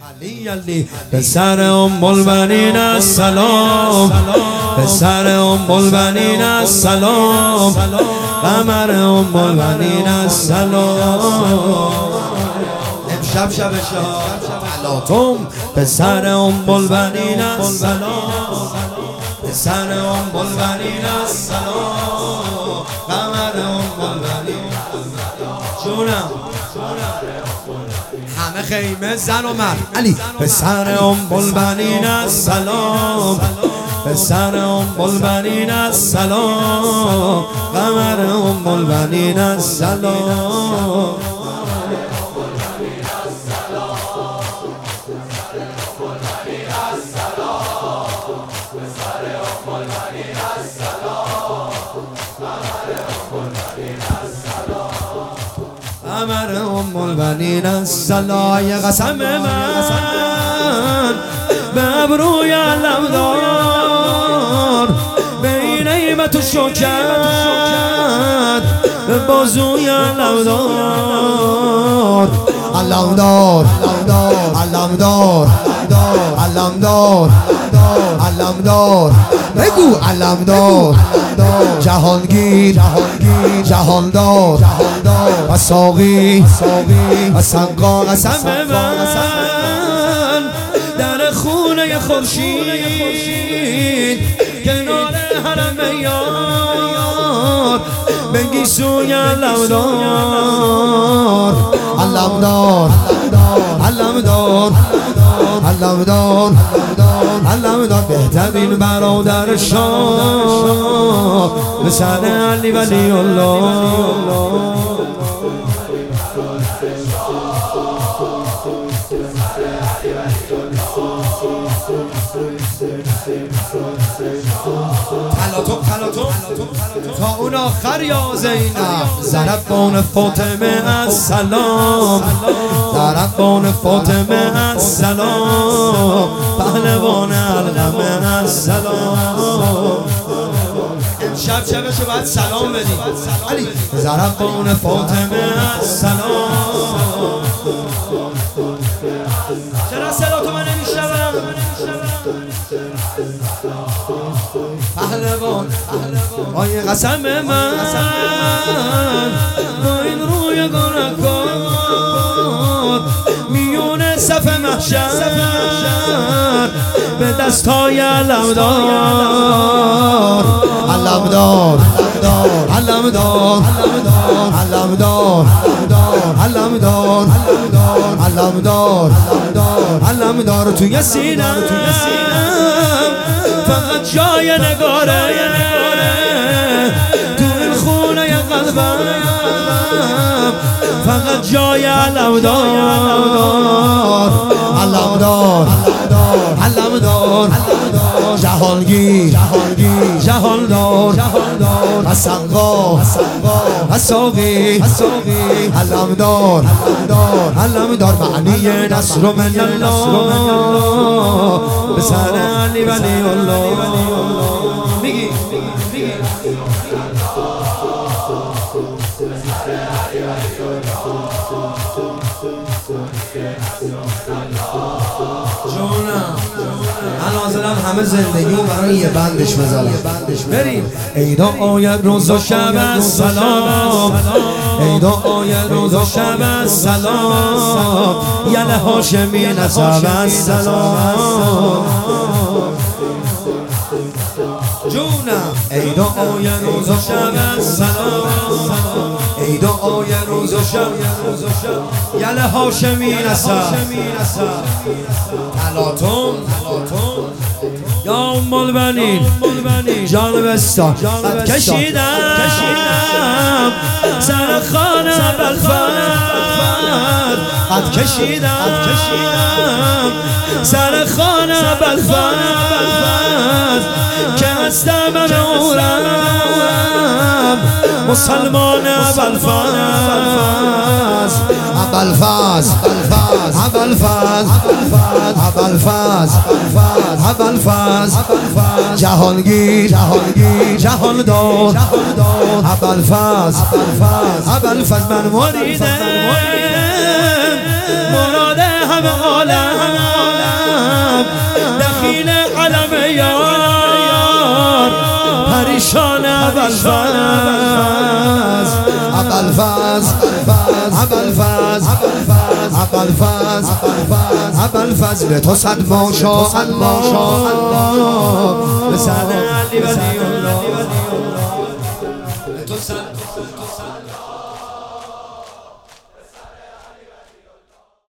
علی علی پسر ام البنین السلام، پسر ام البنین السلام، قمر ام البنین السلام. امشب شب شهادتم پسر ام البنین السلام، پسر ام البنین السلام، قمر ام البنین جونم همه خیمه زن و مرد. علی پسر ام البنین السلام، پسر ام البنین السلام، قمر ام البنین السلام. قمر ام البنین السلام. یه قسم من به ابروی علمدار، به این عیبت و شوکت به بازوی علمدار. علمدار علمدار علمدار علمدار بگو علمدار، جهانگیر جهاندار و ساقی و سقا. قسم من در خونه خورشید کنار حرم یار، بگی سوی علمدار. علمدار علمدار علمدار علمدار بهترین برادر شاه، پسر علی ولی الله. تا اون آخر یا زینب، ضربان فاطمه السلام، ضربان فاطمه السلام، پهلوان علقمه السلام. امشب شبشو باید سلام بدیم. علی ضربان فاطمه السلام. چرا صدا تو من نمیشنوم؟ پهلوان آیه قسم من با این روی گناهکار، میون صف محشر به دستای علمدار. علمدار علمدار علمدار علمدار علمدار علمدار توی سینم فقط جای نگاره، تو این خونه قلبم فقط جای علمدار. علمدار علمدار جهانگیر جهاندار و سقا و ساقی. علمدار علمدار معنی نصر من الله، پسر علی ولی الله. میگی جونم الان همه زندگی برای یه بندش بذارم. بریم عید و آید روز و شب السلام، عید و آید روز و شب السلام، یله هاشمی نسب السلام. جونم عید و آید روز و شب السلام، عید و آید روز و شب یله هاشمی نسب تلاتم. یا ام البنین جانبستان قد کشیدم سر خانه بلفر، قد کشیدم سر خانه بلفر که هستم من اورم مسلمان ابوالفضل ابوالفضل ابوالفضل ابوالفضل ابوالفضل جهانگیر جهاندار ابوالفضل ابوالفضل من مریدم مراد همه عالم دخیل علم یار پریشان ابوالفضل تو صد ماشاءالله به سر علی ولی الله